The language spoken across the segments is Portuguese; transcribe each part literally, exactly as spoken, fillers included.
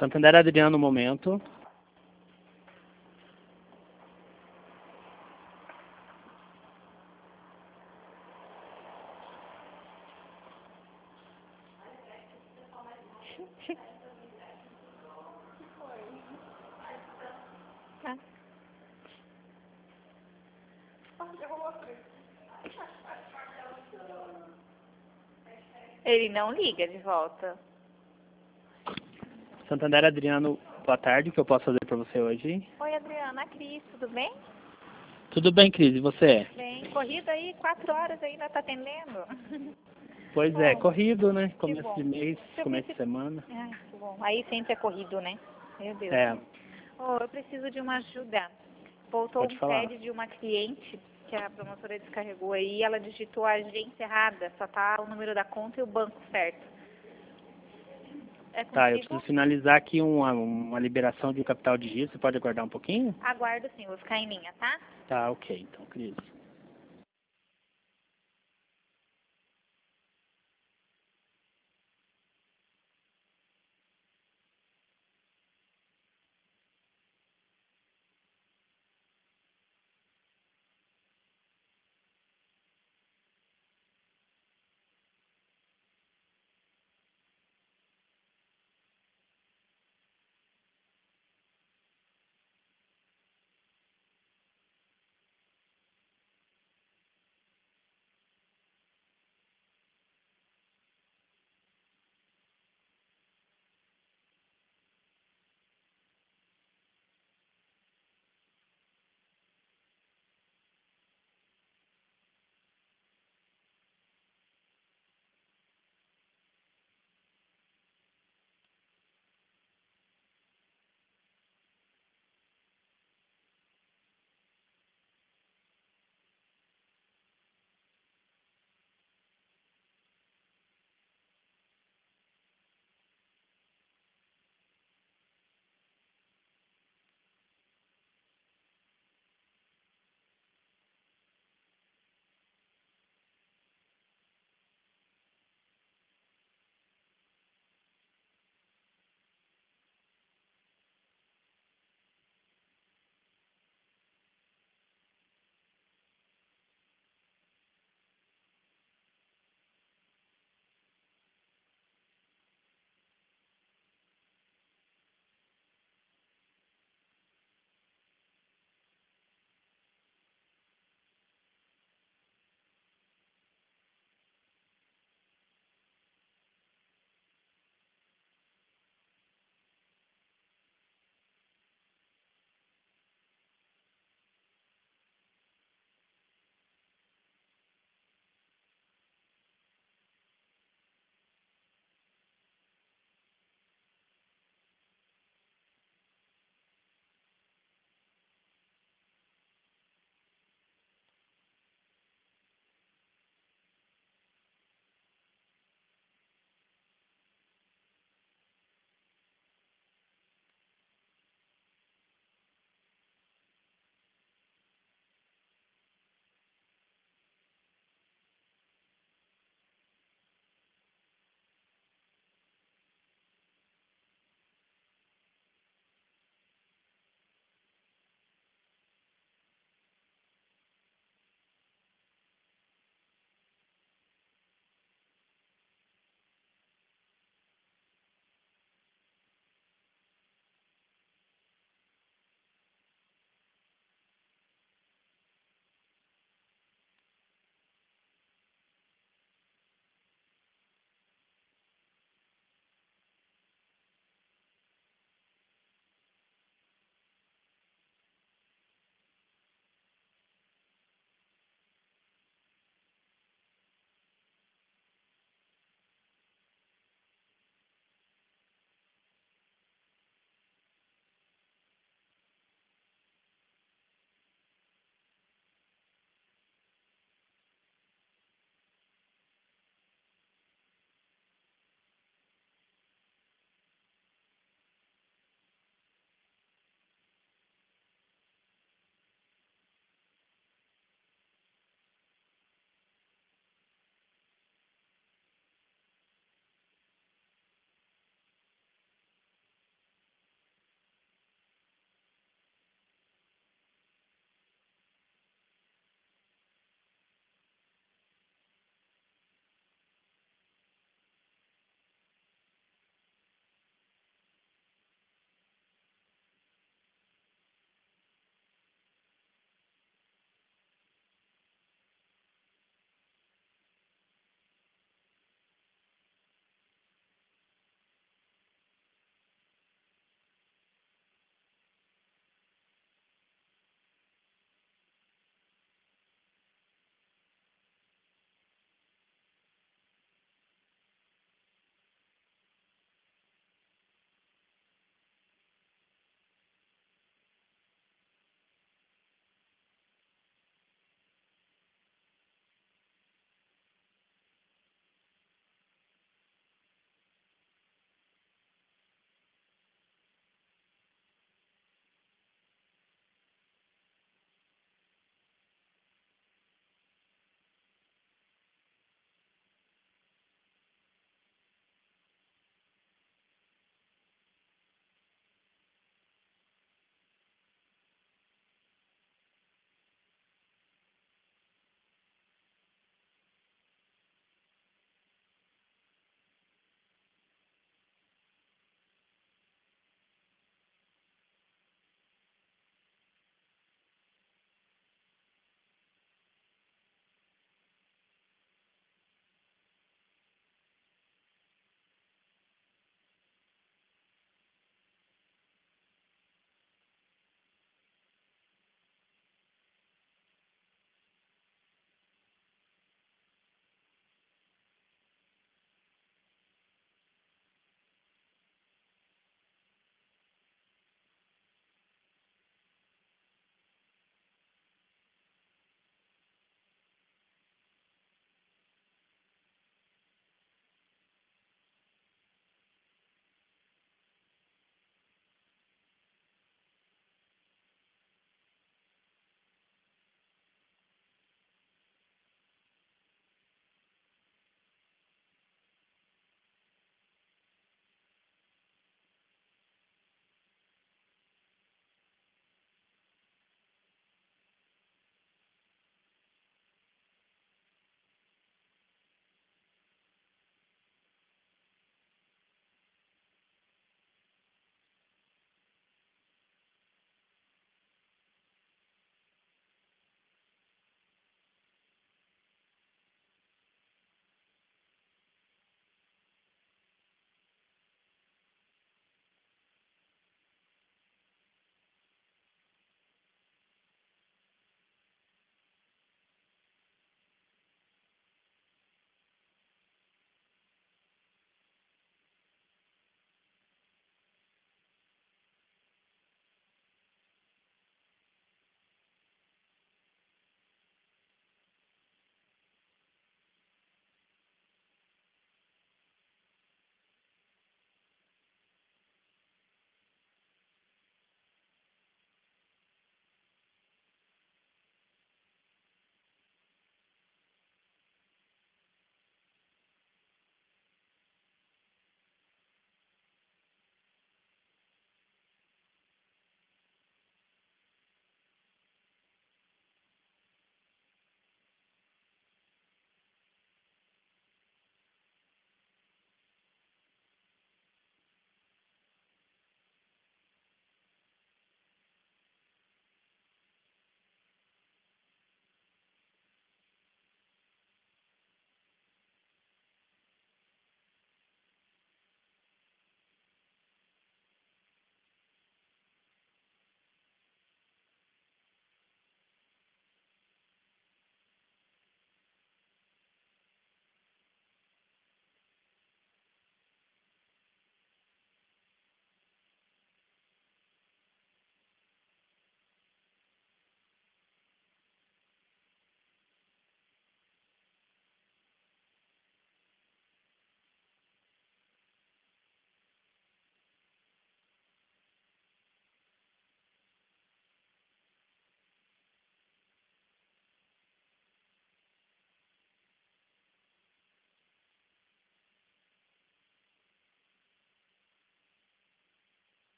Santander Adriano, um momento. Tá. Ele não liga de volta. Santander Adriano, boa tarde. O que eu posso fazer para você hoje? Oi, Adriana, Cris, tudo bem? Tudo bem, Cris, e você? Bem, corrida aí, quatro horas ainda tá atendendo. Pois Bom, é, corrido, né? que Começo bom. de mês, Eu começo de preciso... semana. Ai, que bom. Aí sempre é corrido, né? Meu Deus. É, Oh, eu preciso de uma ajuda. Voltou pode um falar. T E D de uma cliente que a promotora descarregou aí e ela digitou a agência errada. Só tá o número da conta e o banco certo. É Tá, eu contigo? preciso finalizar aqui uma, uma liberação de um capital de giro. Você pode aguardar um pouquinho? Aguardo sim, vou ficar em linha, tá? Tá, ok. Então, Cris.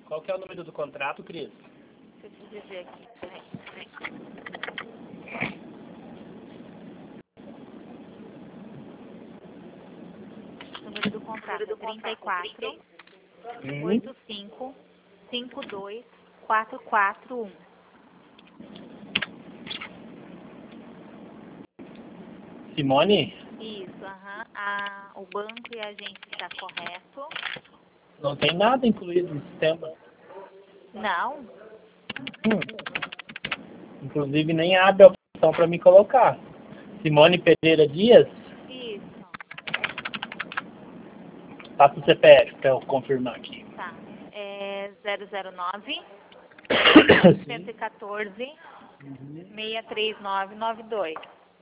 Qual que é o número do contrato, Cris? Deixa eu te dizer aqui. Peraí, peraí. O número do contrato é trinta e quatro, oitenta e cinco, cinquenta e dois, quatrocentos e quarenta e um. Simone? Isso, aham. A, o banco e a agência está correto. Não tem nada incluído no sistema. Não? Hum. Inclusive nem abre a opção para me colocar. Simone Pereira Dias? Isso. Passa o C P F para eu confirmar aqui. Tá. É zero zero nove, cento e quatorze, seis três nove nove dois.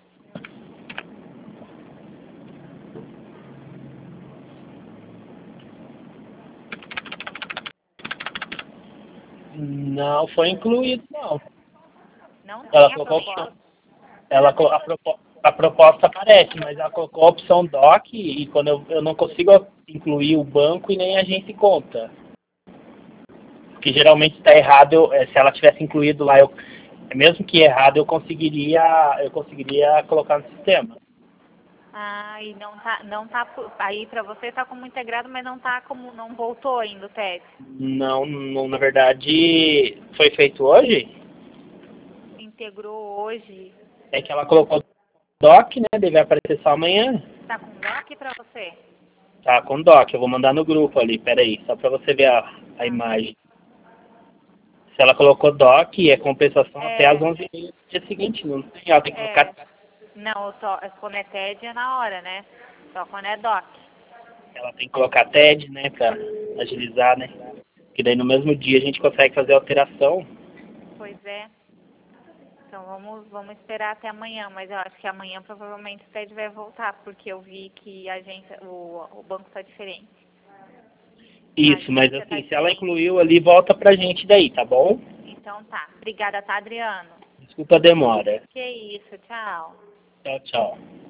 Não foi incluído, não. Não tem Ela a colocou a proposta. opção. Ela, co- a, propo- a proposta aparece, mas ela colocou a opção D O C e quando eu, eu não consigo incluir o banco e nem a agência e conta. Porque geralmente está errado, eu, eh, se ela tivesse incluído lá, eu, mesmo que errado, eu conseguiria, eu conseguiria colocar no sistema. Ah, e não tá, não tá, pu- aí pra você tá como integrado, mas não tá como, não voltou ainda o T E D. Não, não, na verdade, foi feito hoje, Integrou hoje. é que ela colocou D O C, né, deve aparecer só amanhã. Tá com D O C pra você? Tá, com D O C, eu vou mandar no grupo ali, peraí, só para você ver a, a imagem. Se ela colocou D O C, é compensação É, até às onze e meia do dia seguinte, não tem, ela tem que é, colocar, não, só, quando é T E D é na hora, né? Só quando é D O C. ela tem que colocar T E D, né, para agilizar, né, que daí no mesmo dia a gente consegue fazer a alteração. Pois é. Então vamos, vamos esperar até amanhã, mas eu acho que amanhã provavelmente o T E D vai voltar, porque eu vi que a agência, o, o banco tá diferente. Isso, mas agência tá assim, se ela diferente. incluiu ali, volta pra gente daí, tá bom? Então tá. Obrigada, tá, Adriano? Desculpa a demora. Que isso, tchau. Tchau, tchau.